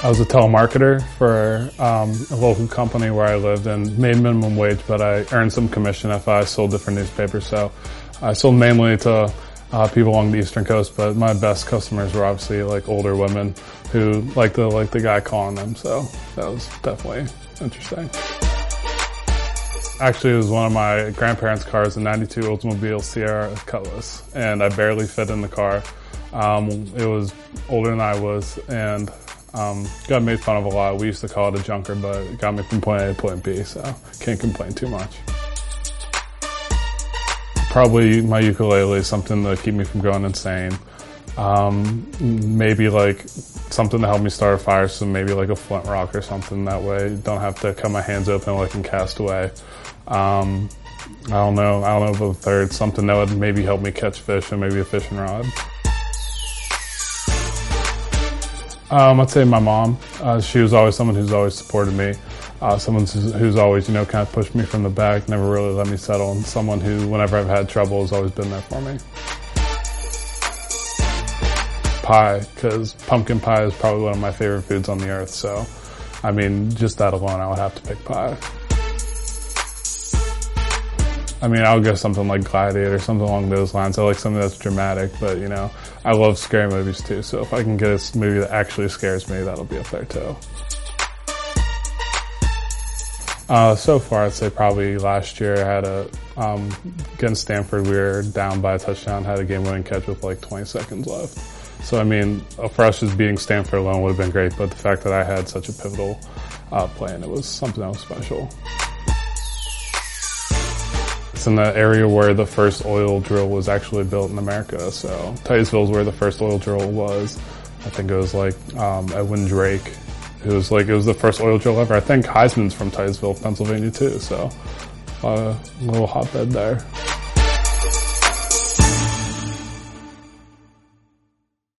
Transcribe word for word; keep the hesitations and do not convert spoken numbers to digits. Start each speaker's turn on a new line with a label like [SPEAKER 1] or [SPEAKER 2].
[SPEAKER 1] I was a telemarketer for um, a local company where I lived and made minimum wage, but I earned some commission if I sold different newspapers. So I sold mainly to uh, people along the Eastern Coast, but my best customers were obviously like older women who liked the, like the guy calling them. So that was definitely interesting. Actually, it was one of my grandparents' cars, a ninety-two Oldsmobile Sierra Cutlass, and I barely fit in the car. Um, it was older than I was, and Um, got made fun of a lot. We used to call it a junker, but it got me from point A to point B, so can't complain too much. Probably my ukulele is something to keep me from going insane. Um, maybe like something to help me start a fire, so maybe like a flint rock or something. That way, don't have to cut my hands open like in Castaway. Um, I don't know. I don't know about the third. Something that would maybe help me catch fish, and maybe a fishing rod. Um, I'd say my mom. Uh, she was always someone who's always supported me. Uh, someone who's, who's always, you know, kind of pushed me from the back, never really let me settle. And someone who, whenever I've had trouble, has always been there for me. Pie, because pumpkin pie is probably one of my favorite foods on the earth. So, I mean, just that alone, I would have to pick pie. I mean, I would go something like Gladiator, something along those lines. I like something that's dramatic, but, you know, I love scary movies too. So if I can get a movie that actually scares me, that'll be up there too. Uh, so far, I'd say probably last year I had a, um, against Stanford, we were down by a touchdown, had a game-winning catch with like twenty seconds left. So, I mean, for us, just beating Stanford alone would have been great, but the fact that I had such a pivotal uh, play and it was something that was special. It's in the area where the first oil drill was actually built in America. So Titusville is where the first oil drill was. I think it was like um, Edwin Drake. It was like it was the first oil drill ever. I think Heisman's from Titusville, Pennsylvania too. So uh, a little hotbed there.